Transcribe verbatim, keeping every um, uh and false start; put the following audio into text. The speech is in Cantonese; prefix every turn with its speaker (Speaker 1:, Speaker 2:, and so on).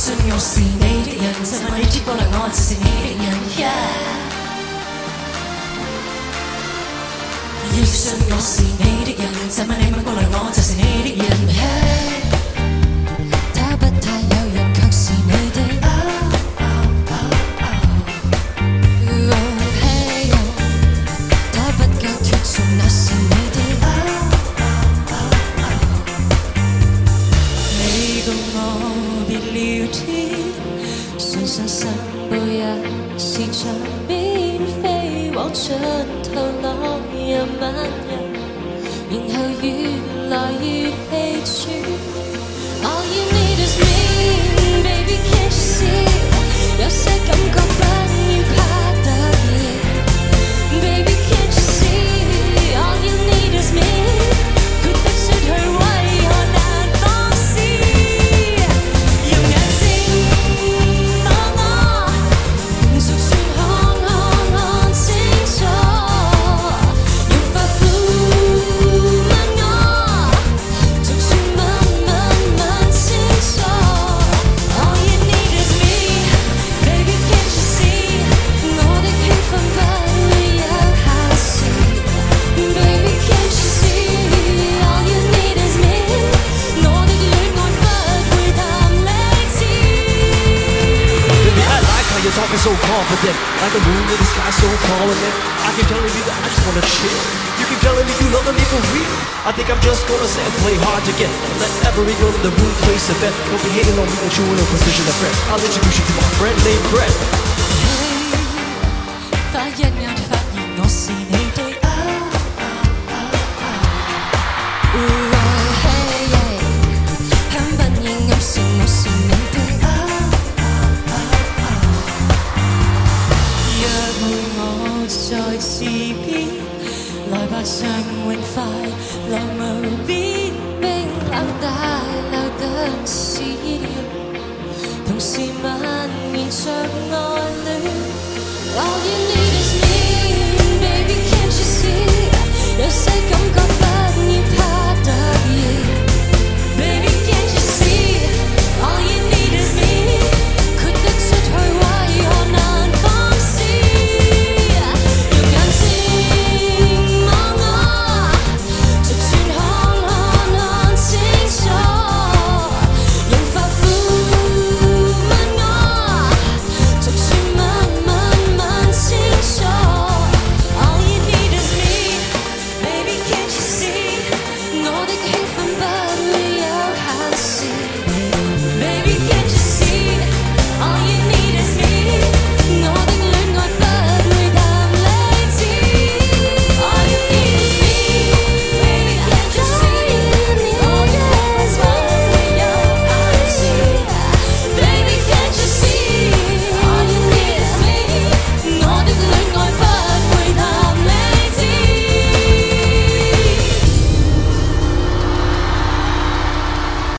Speaker 1: 信我是你的人，就問你貼過來我就是你的人。Yeah. 要信我是你的人，就問你吻過來我就是你的人。Hey. 他不太有人，卻是你的。Oh, oh, oh, oh. Oh, hey, oh. 他不夠脫俗，那是你的。Oh, oh, oh, oh. 你共我別聊天，信心散步也是像免飛往盡頭浪人漫遊，然後越來越氣喘。All you need is me, baby, can't you see？ 有些感覺不要怕得意 ，baby, can't you see？ All you need is me， 決定說去為何難放肆？用眼睛望我，逐寸看看看清楚，用髮膚吻我，逐寸吻吻吻清楚。All you need is me, baby, can't you see？ 我的興奮不會有下次 ，baby, can't you see？ All you need is me， 我的戀愛不會談理智。
Speaker 2: Baby, I like how you're talking so confident, like the moon in the sky so prominent. I keep telling you that I just wanna chill. You keep telling me you love me for real. I think I'm just gonna say and play hard to get. Let every girl in the room place a bet. Don't be hating on me that you in a position of threat. I'll introduce you to my friend named Brett.
Speaker 1: Hey，發一眼發現我是你。